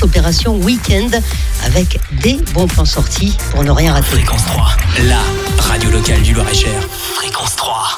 Opération Week-end avec des bons plans sortis pour ne rien rater. Fréquence 3, la radio locale du Loir-et-Cher. Fréquence 3.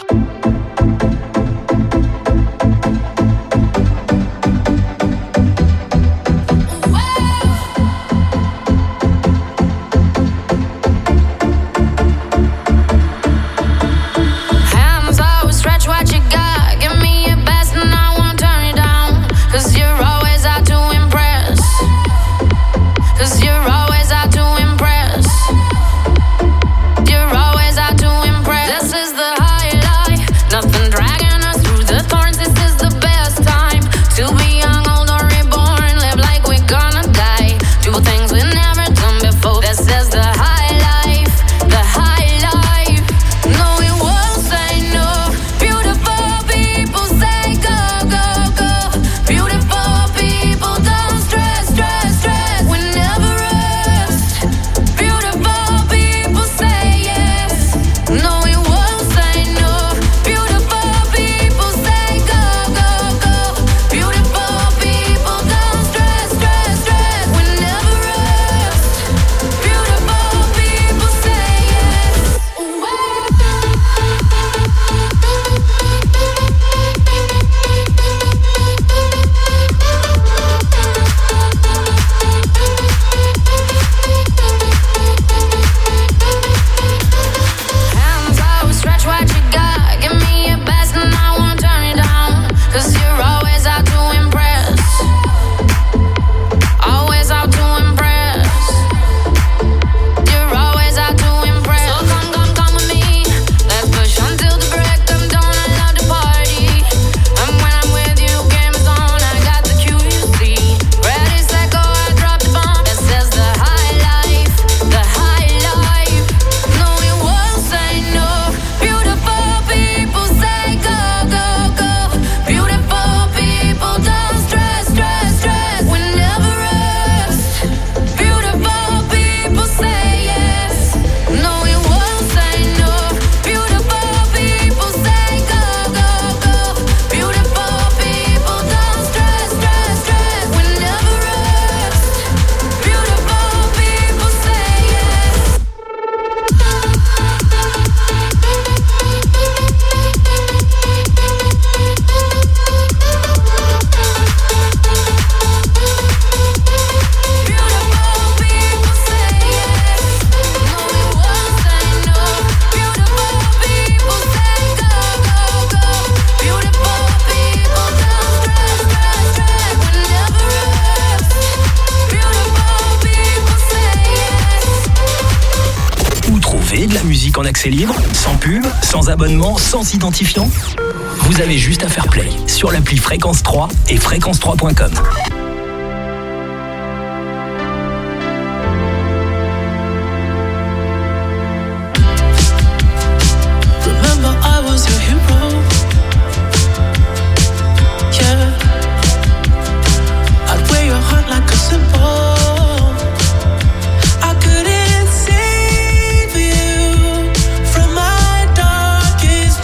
En accès libre, sans pub, sans abonnement, sans identifiant. Vous avez juste à faire play sur l'appli Fréquence 3 et fréquence3.com.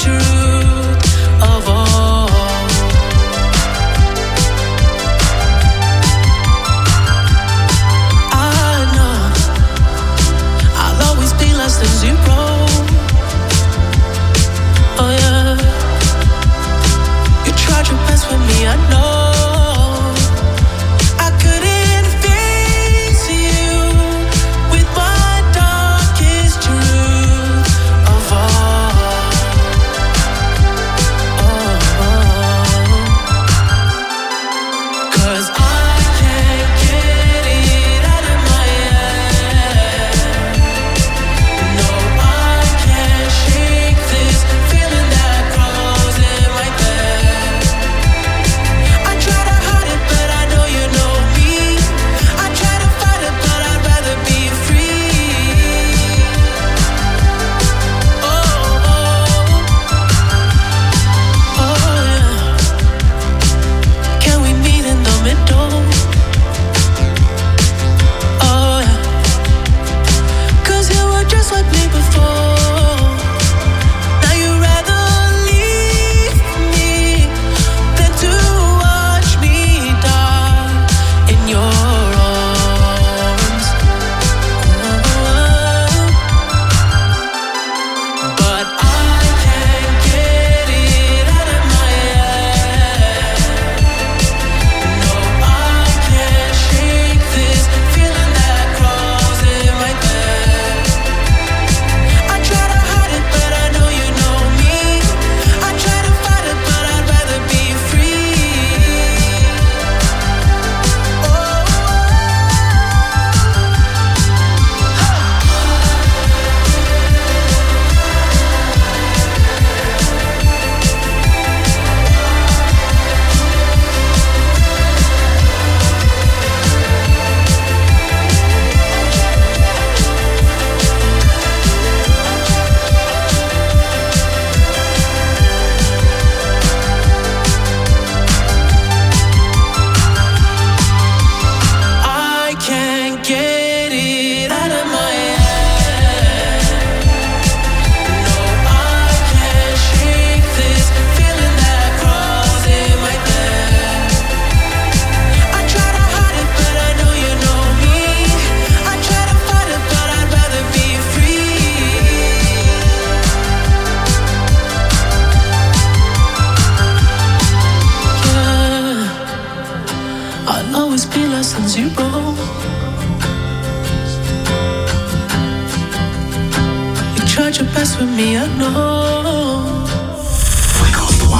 Of all that you're best with me, I know. Fréquence 3.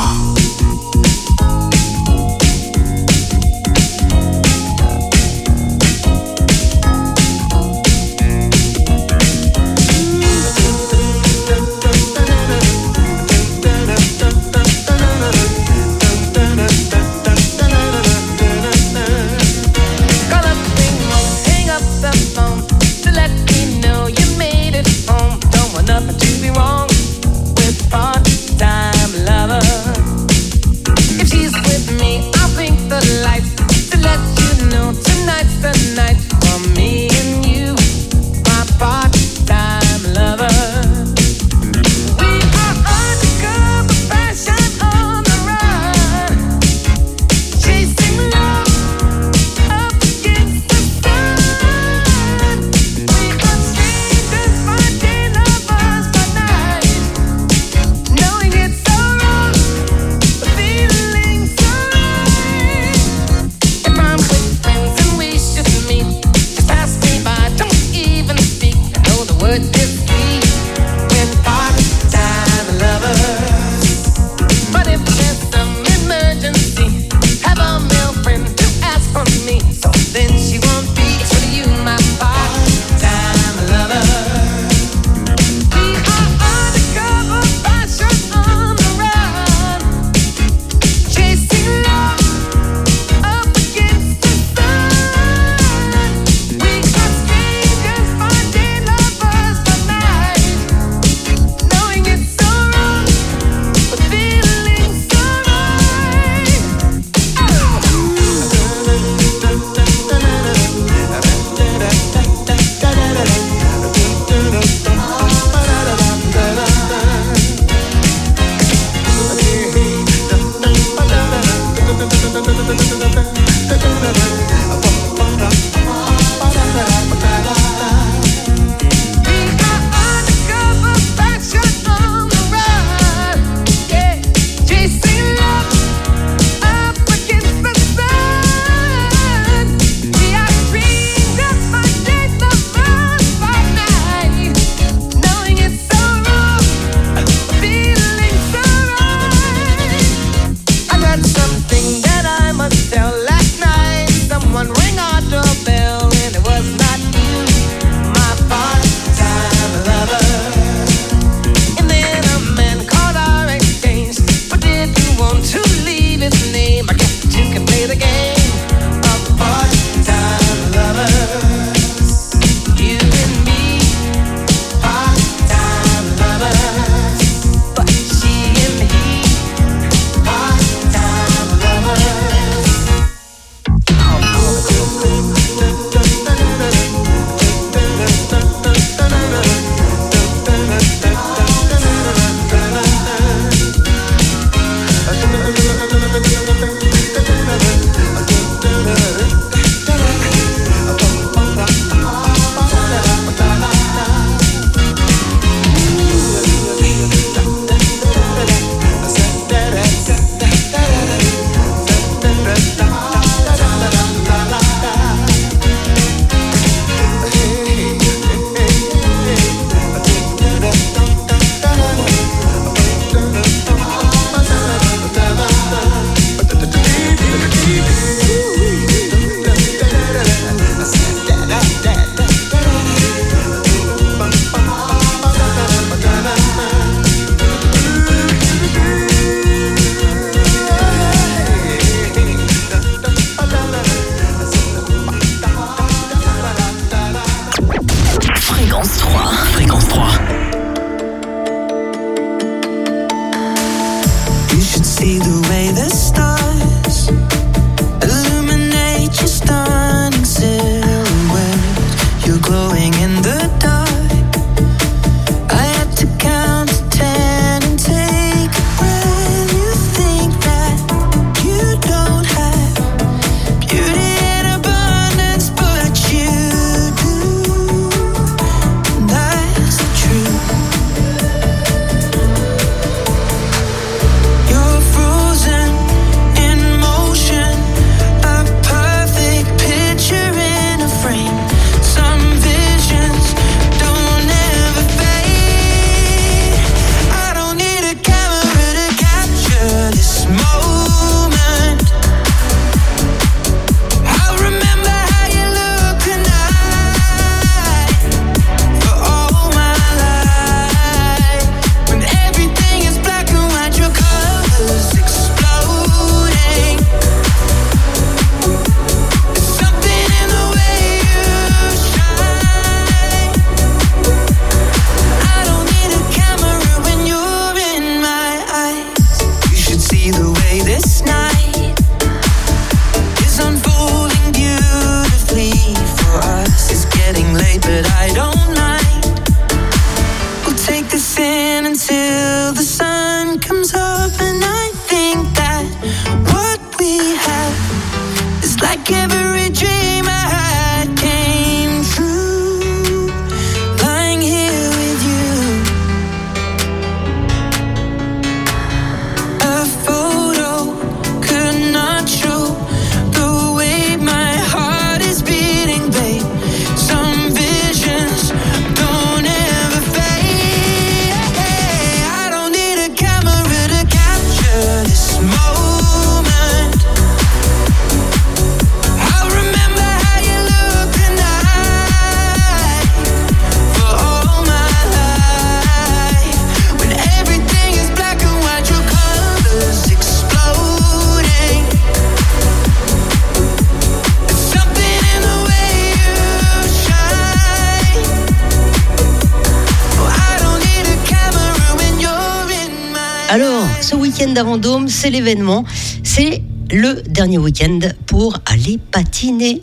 Alors, ce week-end à Vendôme, c'est l'événement. C'est le dernier week-end pour aller patiner.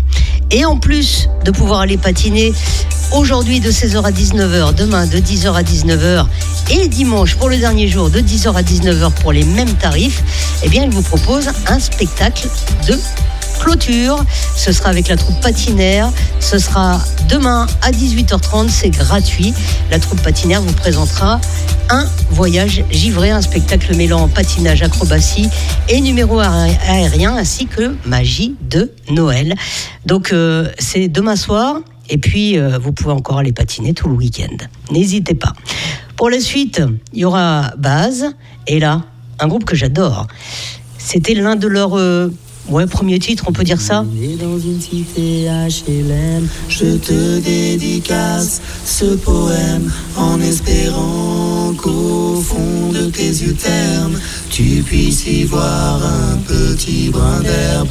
Et en plus de pouvoir aller patiner aujourd'hui de 16h à 19h, demain de 10h à 19h et dimanche pour le dernier jour de 10h à 19h pour les mêmes tarifs, eh bien, il vous propose un spectacle de clôture. Ce sera avec la troupe Patinaire. Ce sera demain à 18h30. C'est gratuit. La troupe Patinaire vous présentera un voyage givré, un spectacle mêlant patinage, acrobatie et numéro aérien ainsi que magie de Noël. Donc c'est demain soir et puis vous pouvez encore aller patiner tout le week-end. N'hésitez pas. Pour la suite, il y aura Baz et là, un groupe que j'adore. C'était l'un de leurs premier titre, on peut dire ça. Il est dans une cité HLM, je te dédicace ce poème en espérant qu'au fond de tes yeux ternes, tu puisses y voir un petit brin d'herbe.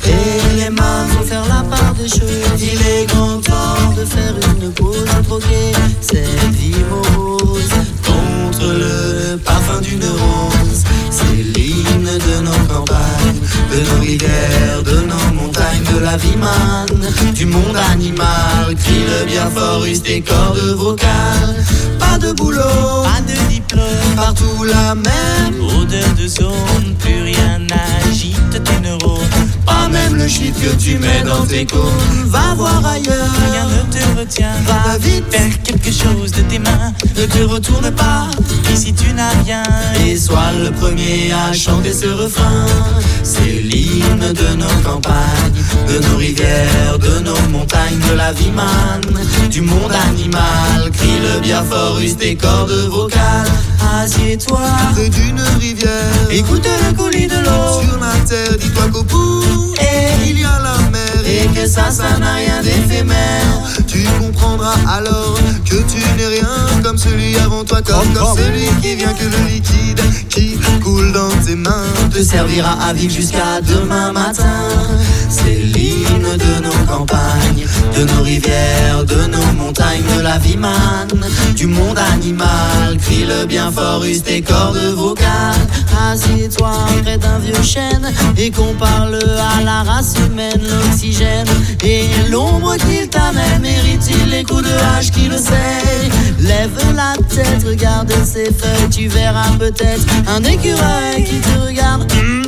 Et les mains vont faire la part des choses. Il est grand temps de faire une pause, troquer cette vie morose contre le parfum d'une rose. C'est l'hymne de nos campagnes, de nos rivières, de nos montagnes, de la vie manne, du monde animal. Crie le bien fort, use tes cordes vocales. Pas de boulot, pas de diplôme, partout la même odeur de zone. Plus rien n'agite tes neurones, pas même le shit que tu mets dans tes cônes. Va voir ailleurs, rien ne te retient. Va vite, faire quelque chose de tes mains. Ne te retourne pas, ici tu n'as rien. Et sois le premier à chanter ce refrain. C'est l'hymne de nos campagnes, de nos rivières, de nos montagnes, de la vie manne, du monde animal. Crie le bien fort, use tes cordes vocales. Assieds-toi près d'une rivière, écoute le coulis de l'eau. Sur la terre, dis-toi qu'au bout, il y a la mer. Et que ça n'a rien d'éphémère. Tu comprendras alors que tu n'es rien comme celui avant toi, comme celui qui vient, que le liquide qui coule dans tes mains te servira à vivre jusqu'à demain matin. C'est l'hymne de nos campagnes, de nos rivières, de nos montagnes, de la vie manne, du monde animal. Crie le bien fort, use tes cordes vocales. Assieds-toi près d'un vieux chêne et qu'on parle à la race humaine. L'oxygène et l'ombre qu'il t'amène, mérite-t-il les coups de hache qui le sait? Lève la tête, regarde ses feuilles, tu verras peut-être un écureuil qui te regarde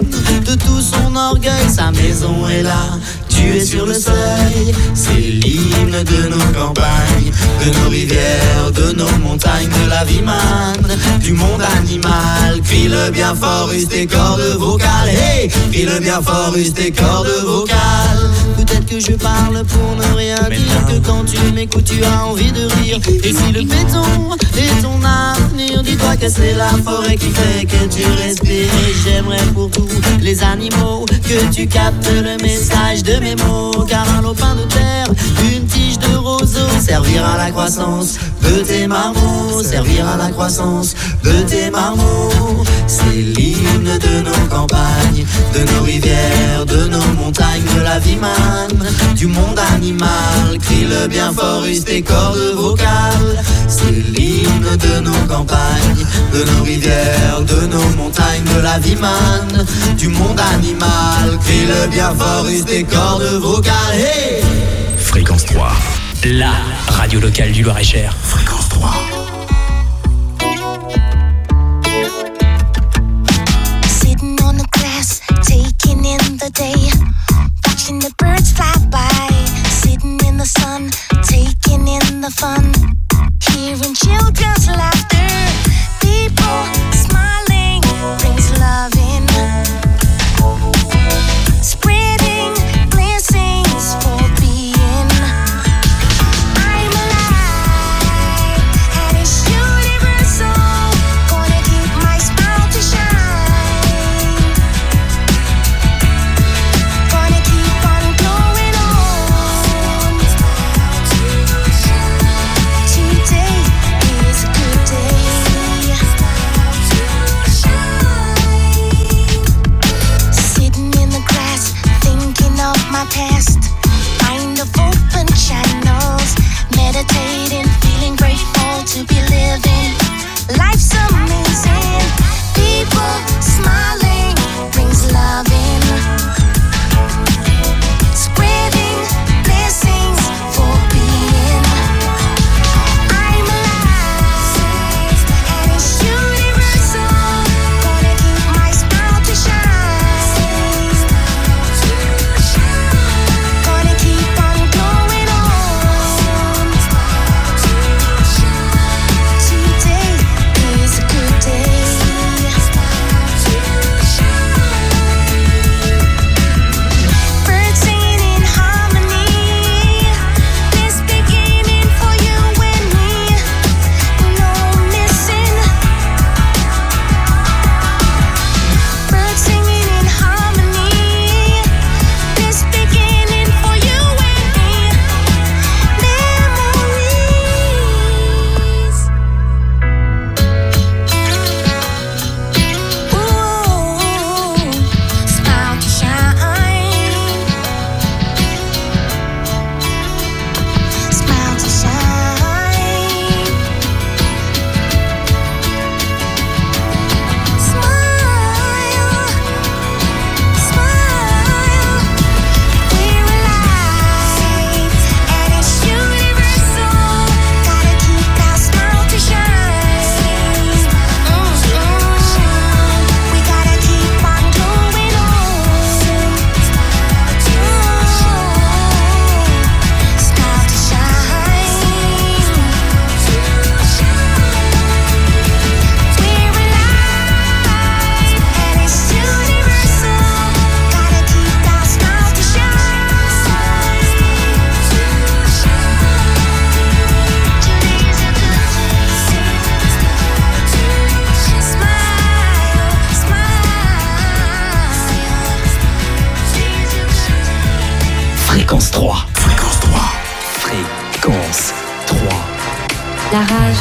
de tout son orgueil. Sa maison est là, tu es sur le seuil. C'est l'hymne de nos campagnes, de nos rivières, de nos montagnes, de la vie manne, du monde animal. Crie le bien fort, use tes cordes vocales. Hey, crie le bien fort, use tes cordes vocales. Peut-être que je parle pour ne rien dire, que quand tu m'écoutes tu as envie de rire. Et si le béton est ton avenir, dis-toi que c'est la forêt qui fait que tu respires. Et j'aimerais pour tous les animaux que tu captes le message de mes mots. Car un lopin de terre, une tige de roseau, servira à la croissance de tes marmots, servira à la croissance de tes marmots. C'est l'hymne de nos campagnes, de nos rivières, de nos montagnes, de la vie manne, du monde animal. Crie le bien fort, use tes cordes vocales. C'est l'hymne de nos campagnes, de nos rivières, de nos montagnes, de la vie manne, du monde animal. Crie le bien fort, use tes cordes vocales. Hey! Fréquence 3, la radio locale du Loir-et-Cher. Fréquence 3. Sitting on the grass, taking in the day, watching the birds fly by, sitting in the sun, taking in the fun, hearing children's laughter, people smiling, brings love in, spreading blessings for being. I'm alive, had Fréquence 3. Fréquence 3. Fréquence 3. La rage.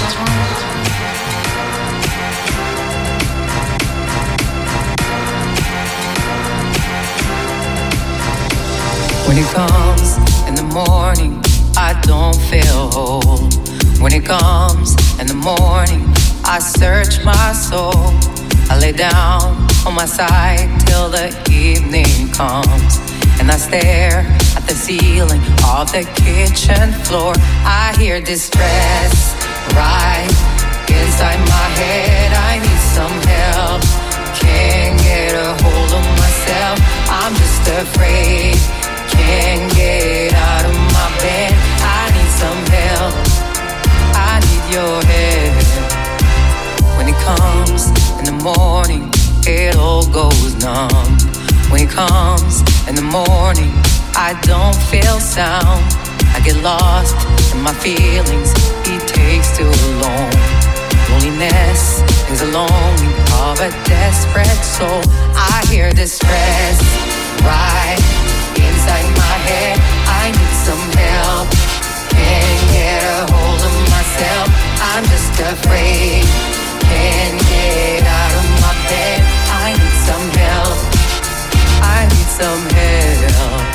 When it comes in the morning, I don't feel whole. When it comes in the morning, I search my soul. I lay down on my side till the evening comes, and I stare at the ceiling of the kitchen floor. I hear distress right inside my head. I need some help, can't get a hold of myself. I'm just afraid, can't get out of my bed. I need some help, I need your help. When it comes in the morning, it all goes numb. When it comes in the morning, I don't feel sound. I get lost in my feelings, it takes too long. Loneliness is a longing of a desperate soul. I hear distress right inside my head. I need some help, can't get a hold of myself. I'm just afraid, can't get out of my bed. I need some help, I need some help.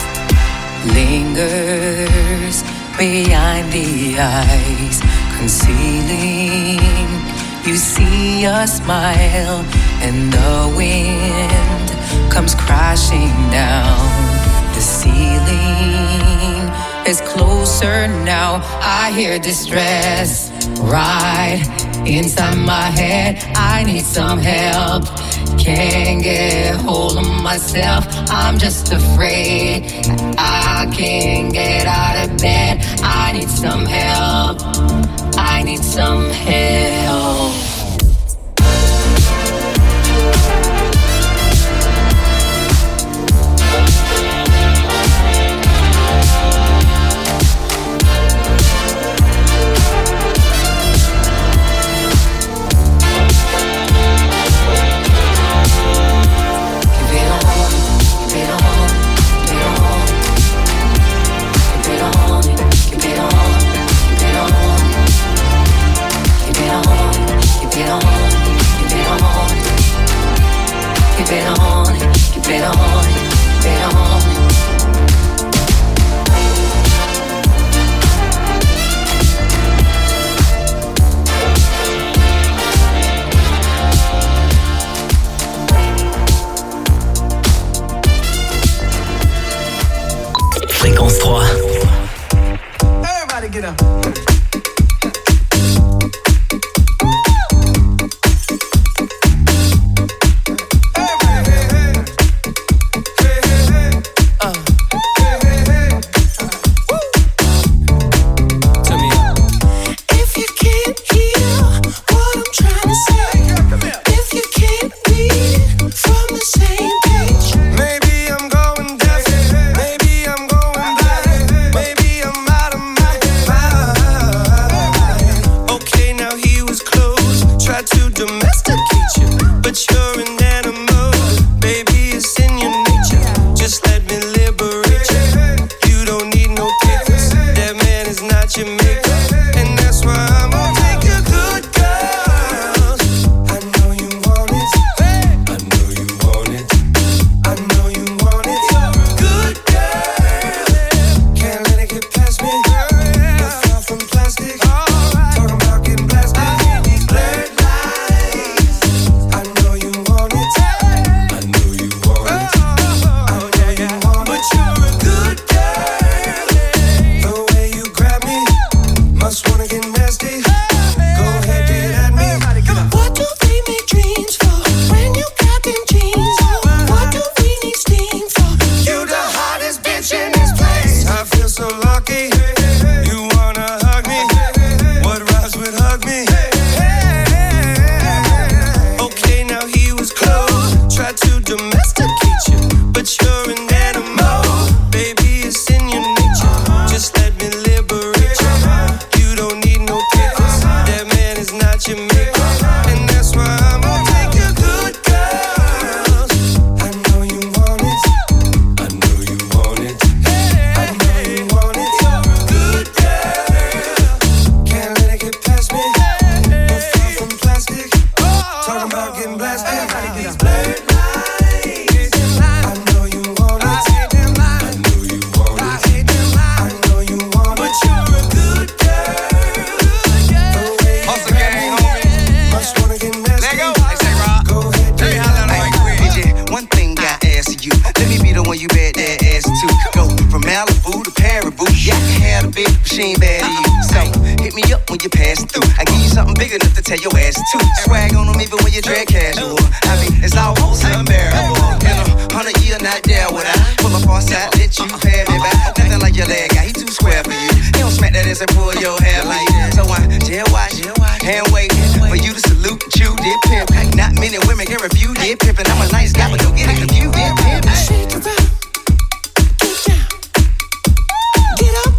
Lingers behind the eyes, concealing. You see a smile, and the wind comes crashing down. The ceiling is closer now. I hear distress right inside my head. I need some help, can't get a hold of myself. I'm just afraid, I can't get out of bed. I need some help, I need some help. Fréquence 3. Everybody get up. Maybe I'm out of my mind. a bit, but she ain't bad to you. So hit me up when you pass through. I give you something big enough to tell your ass to. Swag on them even when you dress casual. I mean, it's almost unbearable. In 100 years, not there would I pull up on side, let you pay me back. Nothing like your leg guy, he too square for you. He don't smack that ass and pull your hair like that. So I jail watch, hand wait for you to salute and chew, did pimp. Not many women can refuse, did pimpin'. I'm a nice guy, but don't get it confused, did pimp. Shake around, get down, get up.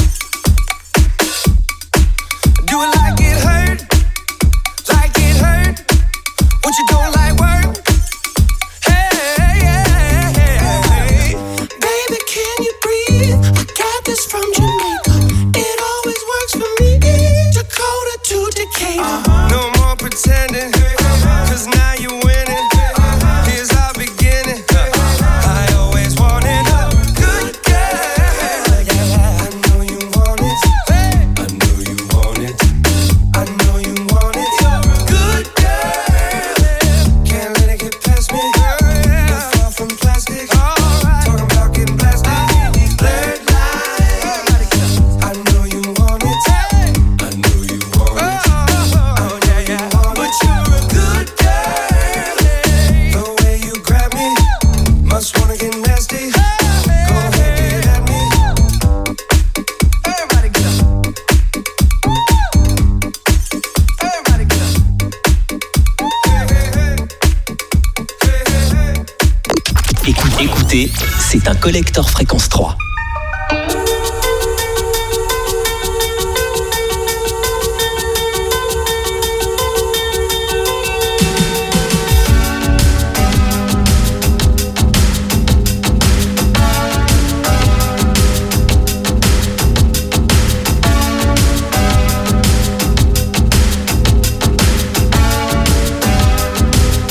Do it like it hurt, like it hurt. What you don't like work? Hey, baby, can you breathe? I got this from Jamaica. It always works for me. Dakota to Decatur. No more pretending, 'cause now you're winning. Here's our beginning. I always wanted a good girl. I know you want it. I know you want it. I know you want it. Good girl. Can't let it get past me. You're far from plastic. Talking about getting blasted. Blurred lines. I know you want it. I know you want it. But you're a good girl. The way you grab me, must wanna get nasty. Go ahead, get at me. Everybody get up. Everybody get up. Écoutez, c'est un collector fréquence 3.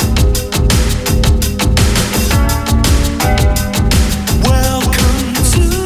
Welcome to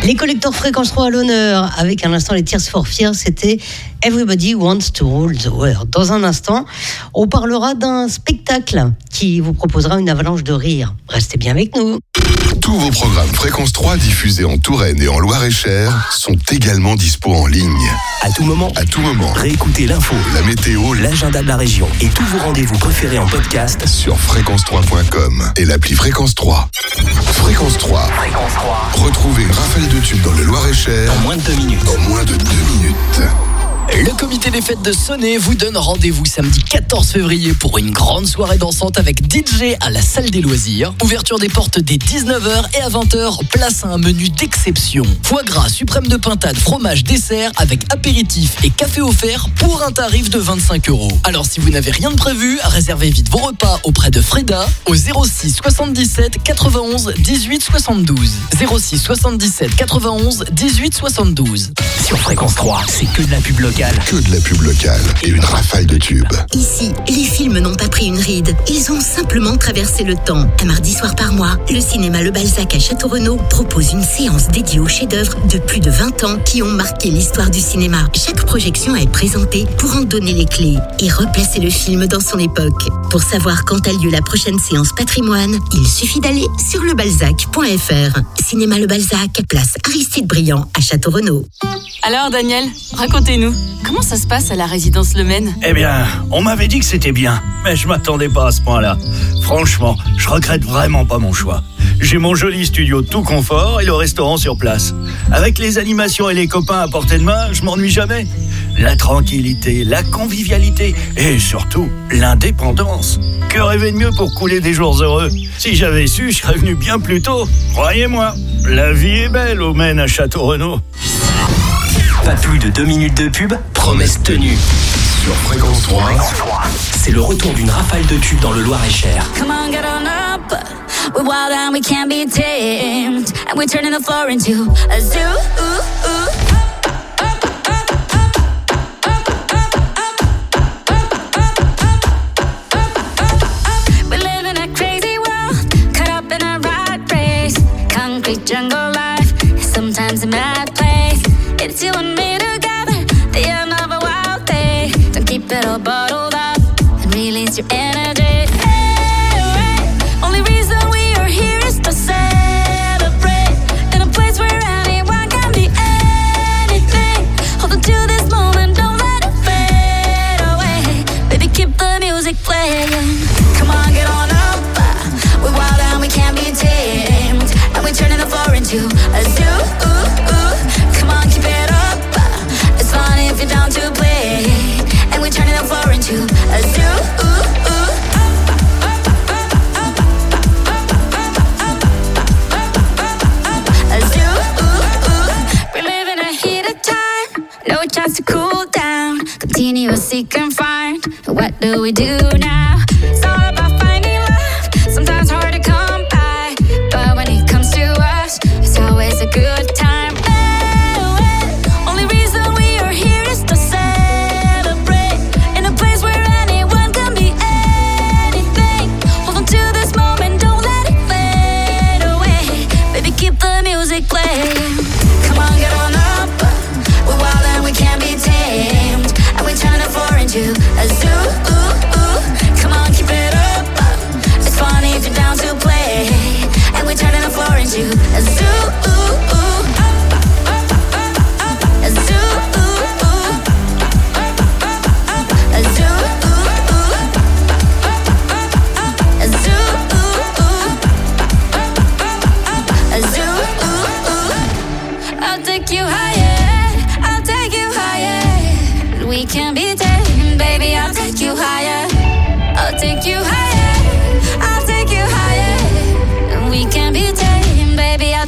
Les collecteurs Fréquence 3 à l'honneur, avec à l'instant les Tears for Fears, c'était Everybody Wants to Rule the World. Dans un instant, on parlera d'un spectacle qui vous proposera une avalanche de rire. Restez bien avec nous. Tous vos programmes Fréquence 3 diffusés en Touraine et en Loir-et-Cher sont également dispo en ligne. À tout moment. Réécoutez l'info, la météo, l'agenda de la région et tous vos rendez-vous préférés en podcast sur fréquence3.com et l'appli Fréquence 3. Fréquence 3. Retrouvez une rafale de tubes dans le Loir-et-Cher en moins de 2 minutes. Le comité des fêtes de Sonnet vous donne rendez-vous samedi 14 février pour une grande soirée dansante avec DJ à la salle des loisirs. Ouverture des portes dès 19h et à 20h, place à un menu d'exception. Foie gras, suprême de pintade, fromage, dessert avec apéritif et café offert pour un tarif de 25 €. Alors si vous n'avez rien de prévu, réservez vite vos repas auprès de Freda au 06 77 91 18 72. 06 77 91 18 72. Sur Fréquence 3, c'est que de la pub locale. Que de la pub locale et une rafale de tubes. Ici, les films n'ont pas pris une ride. Ils ont simplement traversé le temps. Un mardi soir par mois, le cinéma Le Balzac à Château-Renaud propose une séance dédiée aux chefs-d'œuvre de plus de 20 ans qui ont marqué l'histoire du cinéma. Chaque projection est présentée pour en donner les clés et replacer le film dans son époque. Pour savoir quand a lieu la prochaine séance patrimoine, il suffit d'aller sur lebalzac.fr. Cinéma Le Balzac, place Aristide Briand à Château-Renaud. Alors Daniel, racontez-nous, comment ça se passe à la résidence Le Maine ? Eh bien, on m'avait dit que c'était bien, mais je m'attendais pas à ce point-là. Franchement, je regrette vraiment pas mon choix. J'ai mon joli studio tout confort et le restaurant sur place. Avec les animations et les copains à portée de main, je m'ennuie jamais. La tranquillité, la convivialité et surtout l'indépendance. Que rêver de mieux pour couler des jours heureux ? Si j'avais su, je serais venu bien plus tôt. Croyez-moi, la vie est belle au Maine à Château-Renaud. Pas plus de 2 minutes de pub, promesse tenue. Sur Fréquence 3, c'est le retour d'une rafale de tubes dans le Loir-et-Cher. Come on, get on up. We're wild and we can't be tamed. And we're turning the floor into a zoo. We live in a crazy world, caught up in a rat race. Concrete jungle life, sometimes a mad place. It's you and me together, the end of a wild day. Don't keep it all bottled up and release your energy. Hey, only reason we are here is to celebrate in a place where anyone can be anything. Hold on to this moment, don't let it fade away. Baby, keep the music playing. Come on, get on up. We're wild and we can't be tamed. And we're turning the floor into a zoo. Come on, keep it up. It's fun if you're down to play. And we're turning the floor into a zoo. A zoo. We're living a heated time. No chance to cool down. Continuous seek and find. What do we do now? It's all about finding love. Sometimes hard to come by. But when it comes to us, it's always a good time. Come on, get on up. We're wild and we can't be tamed. And we turn the floor into a zoo. Come on, keep it up. It's funny if you're down to play. And we turn the floor into a zoo. A zoo. A zoo. A zoo. A zoo. I'll take you higher, I'll take you higher. We can be tamed, baby, I'll take you higher. I'll take you higher, I'll take you higher. We can be tamed, baby, I'll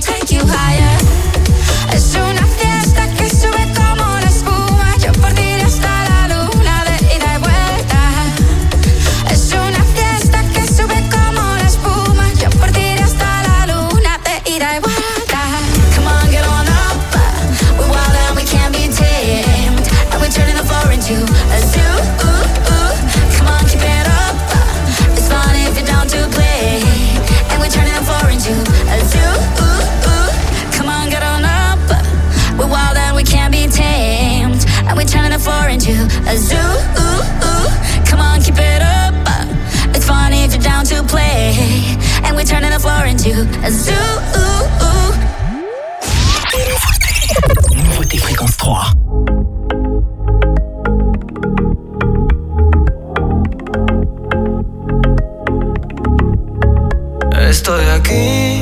aquí,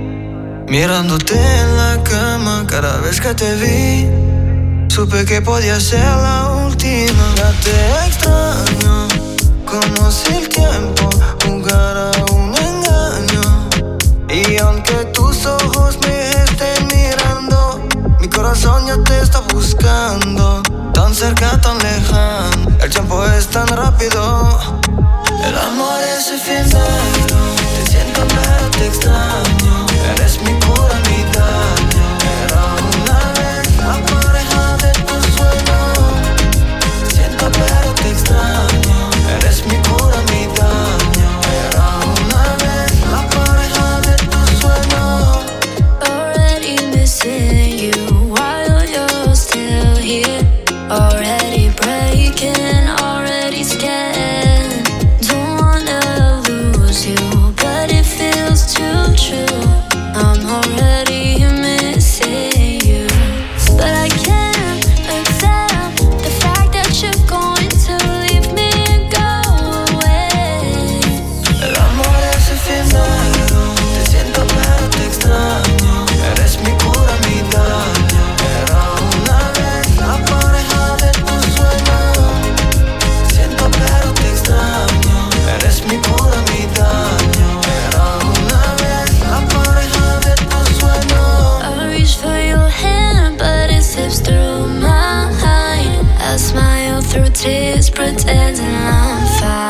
mirándote en la cama cada vez que te vi. Supe que podía ser la última. Ya te extraño, como si el tiempo jugara un engaño. Y aunque tus ojos me estén mirando, mi corazón ya te está buscando. Tan cerca, tan lejano, el tiempo es tan rápido. El amor es efímero, te siento pero te extraño. Eres mi pura mitad. Era una vez la pareja de tus sueños. Te siento pero te extraño. Eres mi pura mitad. Era una vez la pareja de tus sueños. Already missing you while you're still here. Already breaking, already scared. Don't wanna lose you, but it feels too true. I'm already missing you, but I can't accept the fact that you're going to leave me and go away. El amor es efímero, te siento pero te extraño. Eres mi pura mitad. Era una vez la pareja de tus sueños. Te siento pero te extraño. Eres mi pura mitad. Era una vez la pareja de tus sueños. I reach for your hand, but it slips through mine. I smile through tears, pretending I'm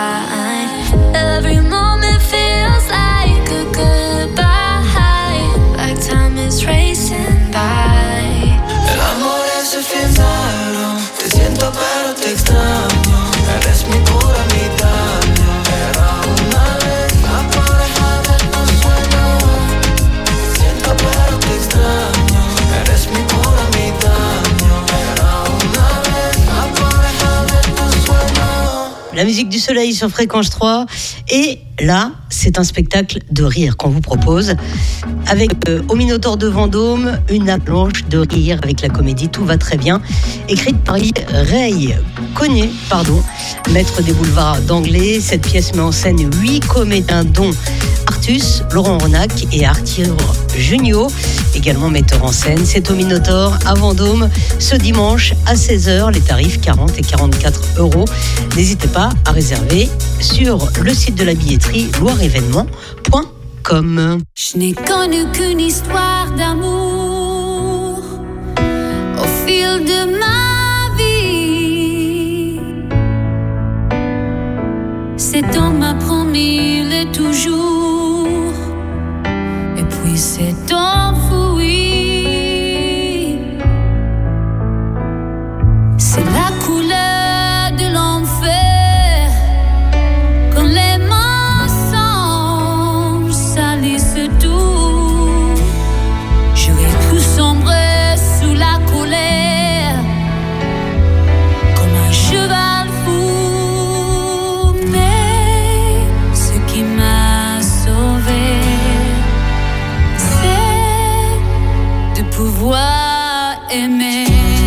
fine. Every moment feels like a goodbye, like time is racing by. El amor es efímero, te siento pero te extraño. Eres mi pura mitad. Era una vez la pareja de tus sueños. Te siento pero te extraño. Eres mi pura mitad. Era una vez la pareja de tus sueños. La musique du soleil sur Fréquence 3. Et là, c'est un spectacle de rire qu'on vous propose. Avec au Minotaure de Vendôme, une avalanche de rire avec la comédie Tout va très bien, écrite par Ray Cognet, maître des boulevards d'anglais. Cette pièce met en scène 8 comédiens, dont Artus, Laurent Ronac et Arthur Junio, également metteur en scène. C'est au Minotaure à Vendôme ce dimanche à 16h. Les tarifs 40 et 44 €. N'hésitez pas à réserver sur le site de la billetterie loireévénement.com. Je n'ai connu qu'une histoire d'amour au fil de ma vie. Cet homme m'a promis le toujours, et puis s'est enfoui. C'est la couleur de l'enfer quand les mensonges salissent tout. J'aurais pu sombrer sous la colère comme un cheval fou, mais ce qui m'a sauvé, c'est de pouvoir aimer.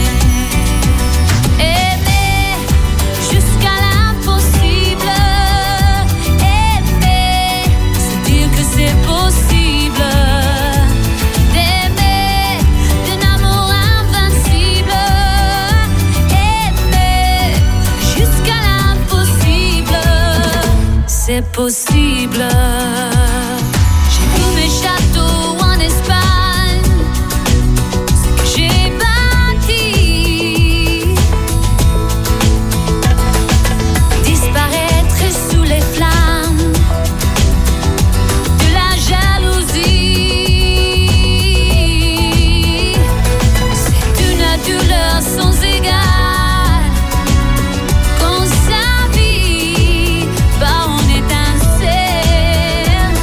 C'est possible. J'ai vu mes châteaux en Espagne, ce que j'ai bâti, disparaître sous les flammes de la jalousie. C'est une douleur sans égale. Quand sa vie bat en étincelle,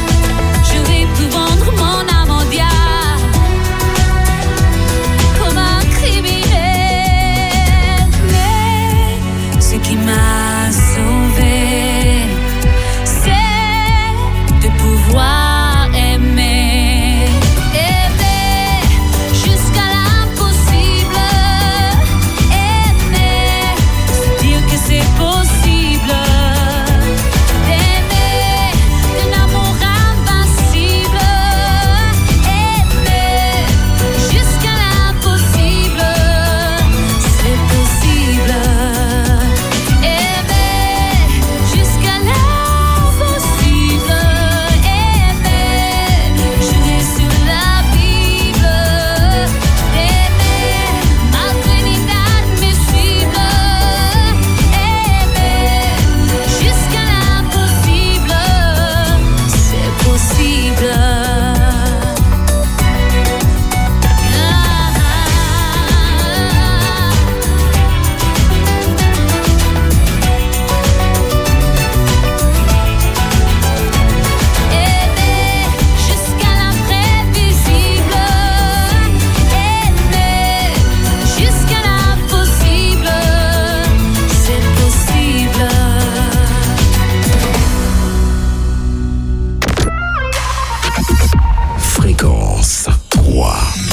3.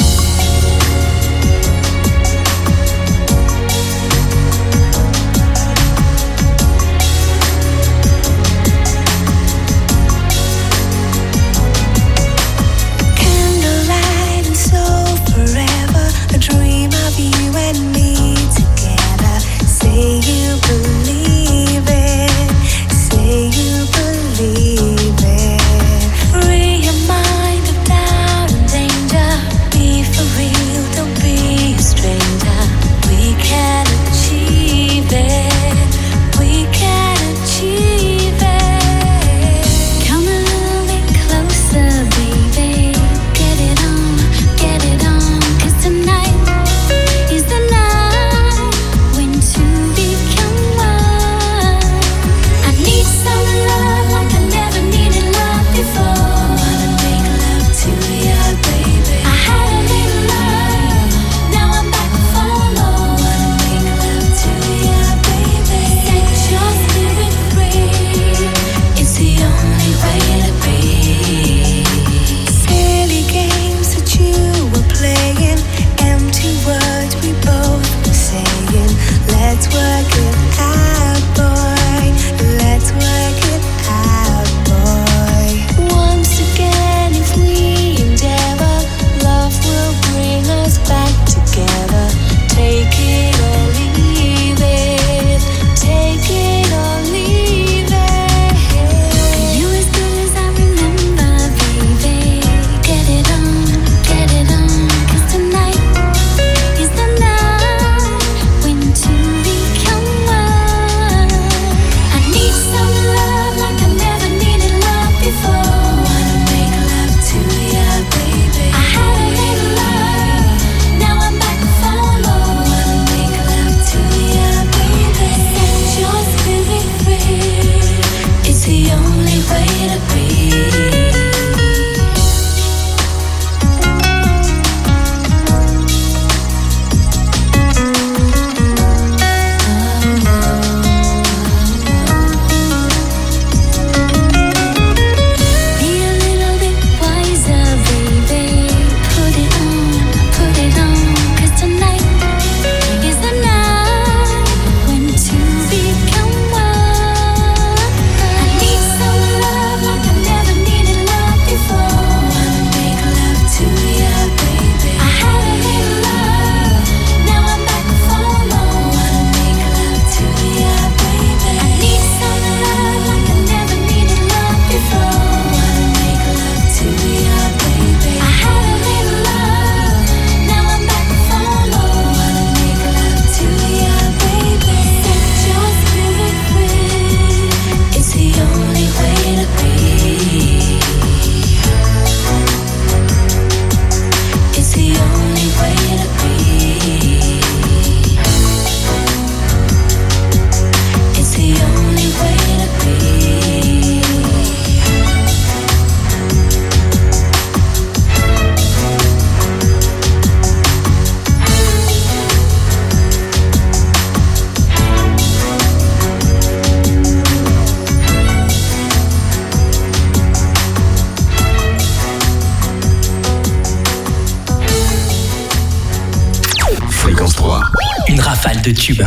De tubes.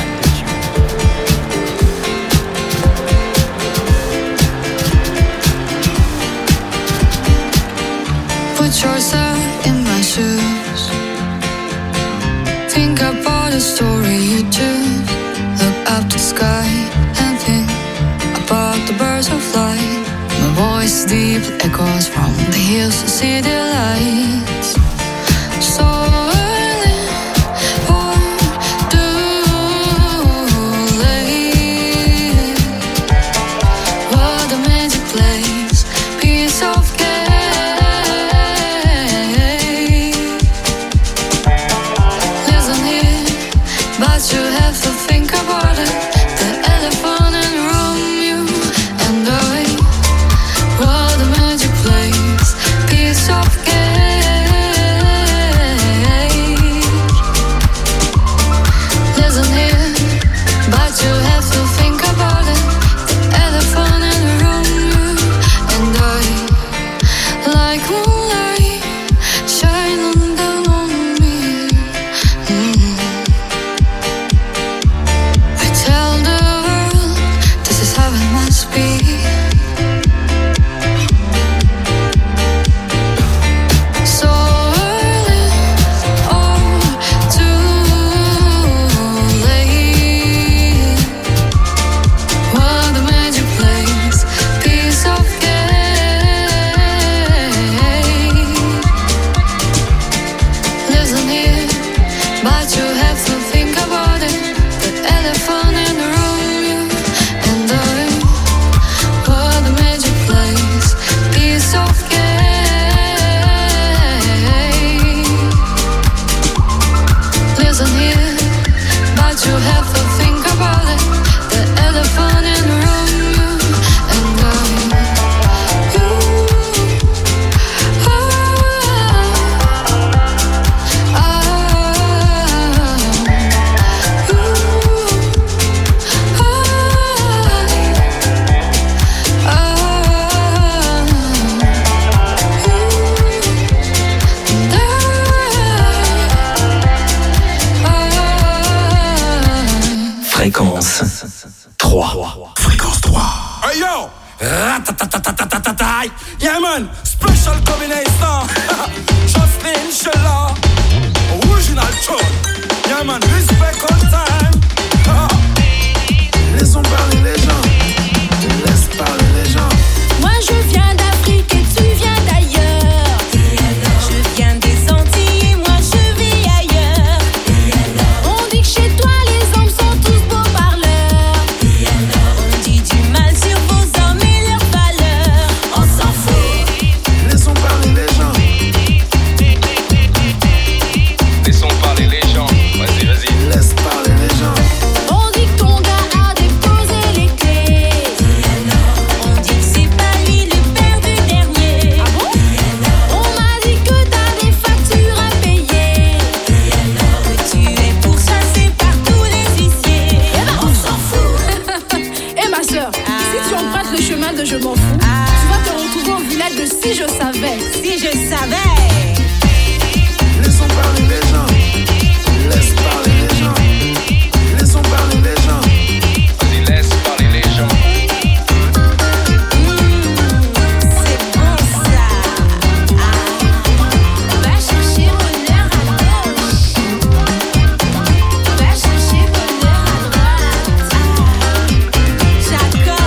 Put yourself in my shoes. Think about a story you choose. Look up the sky and think about the birds who fly. My voice deep echoes from the hills to city lights. So shine Fréquence 3. Fréquence 3. Hey yo! Ratatatatatatai. Yeah man, special combination. Jocelyn Sheila, original tune. Yeah man, respect on time. Laissons parler les gens. Laisse parler les gens. Moi je viens d'Afrique et tu viens d'ailleurs. Je viens des Antilles et moi je vis ailleurs. On dit que chez toi les hommes sont tous beaux parleurs. On dit du mal sur vos hommes et leurs valeurs. On s'en fout. Laissons parler les gens. Laissons parler les gens. Vas-y, vas-y. Laisse parler les gens. On dit que ton gars a déposé les clés. On dit que c'est pas lui le père du dernier. Ah bon? On m'a dit que t'as des factures à payer. Que tu es pourchassé par tous les huissiers. On s'en fout. Eh ma soeur, si tu empruntes le chemin de je m'en fous, tu vas te retrouver au village de Si je savais. Si je savais. Laissons parler les gens. Laisse parler les gens. Laissons parler les gens. Vas-y, laisse parler les gens. C'est bon ça. Va chercher bonheur à gauche. Va chercher bonheur à droite. J'accorde.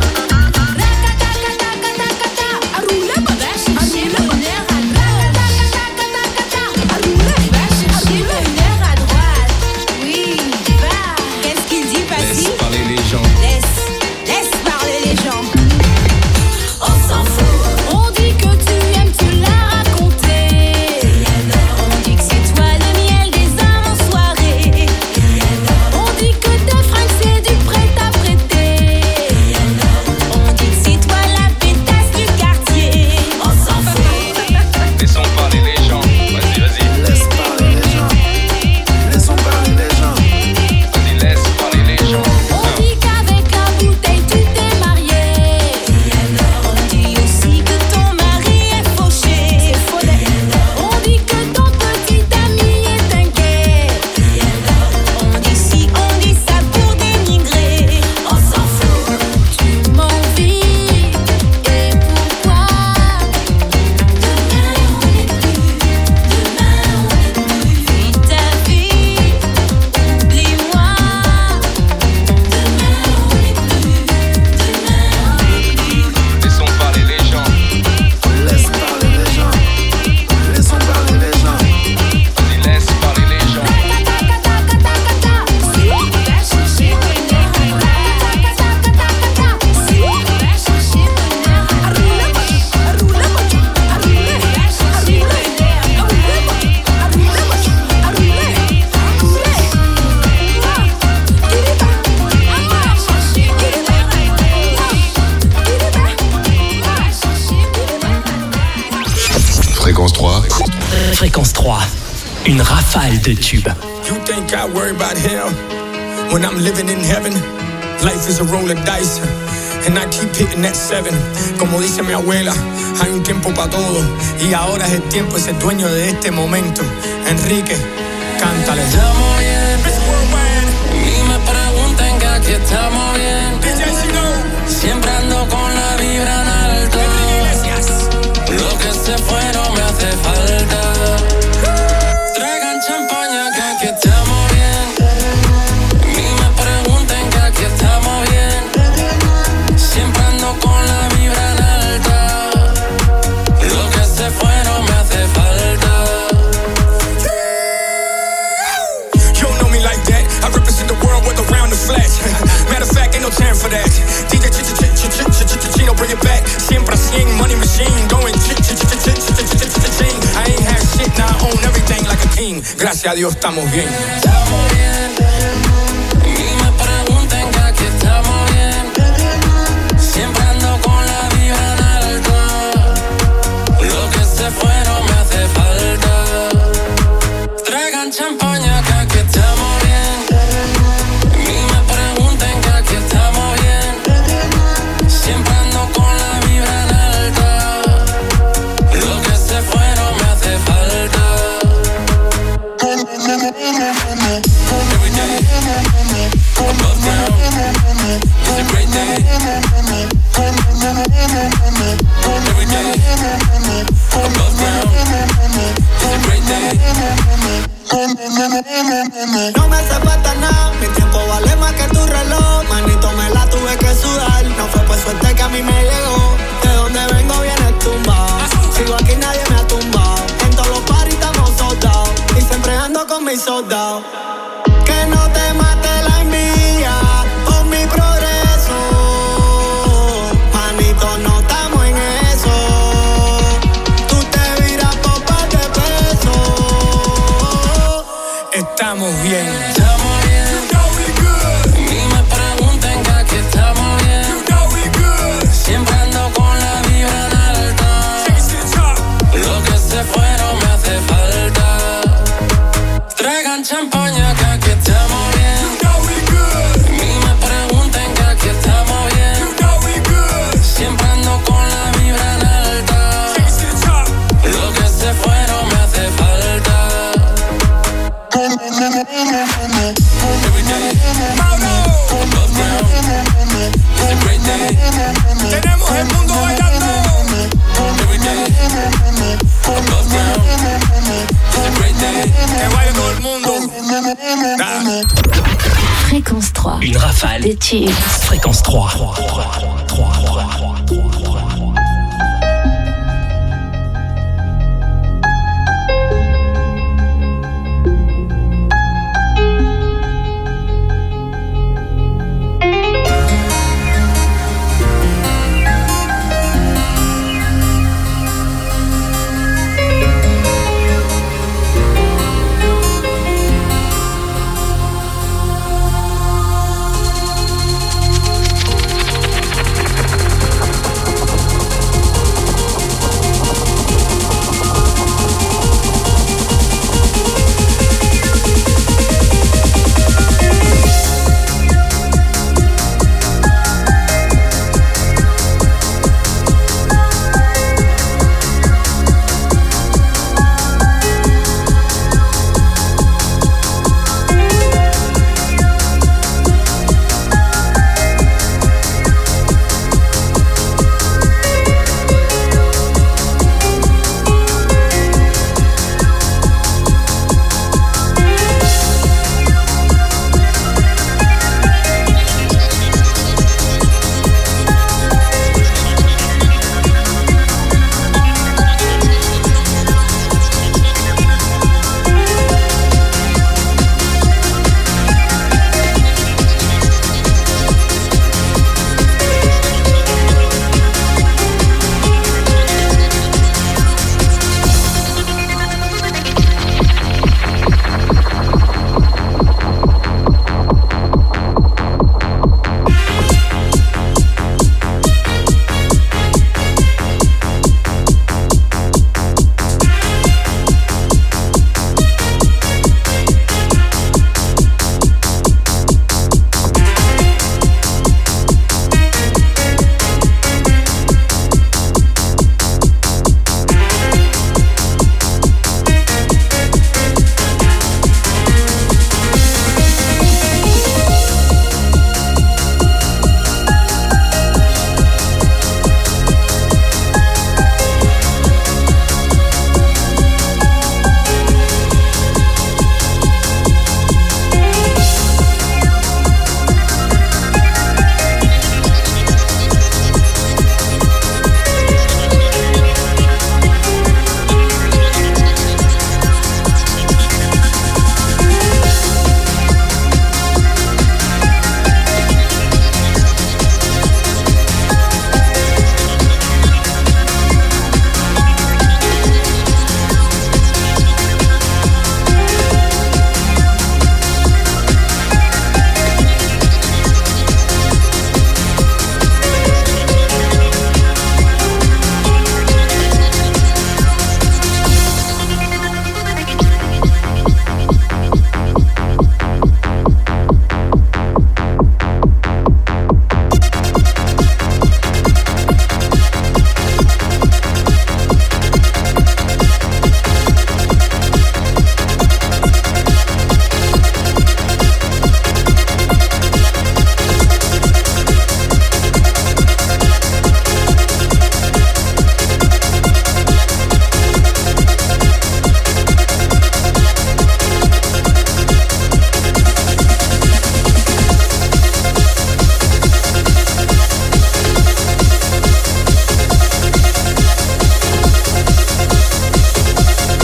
Va chercher bonheur à droite. Va chercher bonheur à droite. Oui, va. Qu'est-ce qu'il dit, Passy? Laisse parler les gens. Laisse parler les gens. On s'en fout. On dit que tu aimes, tu l'as raconté. On dit que c'est toi le miel des âmes en soirée. On dit que tes fringues c'est du prêt-à-prêter. On dit que c'est toi la pétasse du quartier. On s'en fout. Laissons parler les gens. Vas-y, vas-y. Laisse parler les gens. Laissons parler les gens. Vas-y, laisse parler les gens. On dit qu'avec la bouteille tu t'es marié. On dit aussi que ton mari est fauché. On dit que ton petit ami est un gay. On dit si, on dit ça pour dénigrer. On s'en fout. Tu m'envies. Et pourquoi? Demain on est plus. Vis ta vie. Oublie-moi. Laissons parler les gens. Laisse parler les gens. Laissons parler les gens. Vas-y, laisse parler les gens. Va chercher bonheur à droite. Va chercher bonheur à droite. Va chercher Fréquence 3. Fréquence 3. Une rafale de tubes. You think I worry about him when I'm living in heaven? Life is a roll of dice, and I keep hitting that 7. Como dice mi abuela, hay un tiempo para todo, y ahora es el tiempo de ser dueño de este momento. Enrique, cántale. Estamos bien, ni me pregunten que aquí estamos bien. Siempre ando con la vibra en alto. Lo que se fue no me hace falta. Traigan champaña que aquí estamos bien. Ni me pregunten que aquí estamos bien. Siempre ando con la vibra en alta. Lo que se fue no me hace falta. You don't know me like that. I represent the world with around the flesh. Matter of fact, ain't no time for that. DJ Chino, bring it back. Siempre 100, money machine, going I ain't had shit, now I own everything like a king. Gracias a Dios estamos bien. Estamos bien. Ni me pregunten que aquí estamos bien. Siempre ando con la vibra en alta. Lo que se fue no me hace falta. Traigan champaña que aquí estamos bien. Ni me pregunten que aquí estamos bien. Siempre ando con la vibra en alta. Lo que se fue no me hace falta. mi soldado. Que no te mate la envidia por mi progreso. Manito, no estamos en eso. Tú te viras por par de pesos. Estamos bien. Estamos bien. Ni me pregunten que aquí estamos bien. Siempre ando con la vibra en alta. Lo que se fueron me hace falta. Traigan champaña que aquí estamos bien. Ni me pregunten que aquí estamos bien. Siempre ando con la vibra en alta. Lo que se fueron me hace falta. Every day, above ground. It's a great day. Tenemos el mundo bailando. Every day, above ground. It's a great day. Que baile todo el mundo. Fréquence 3. Une rafale. Des tubes. Fréquence 3.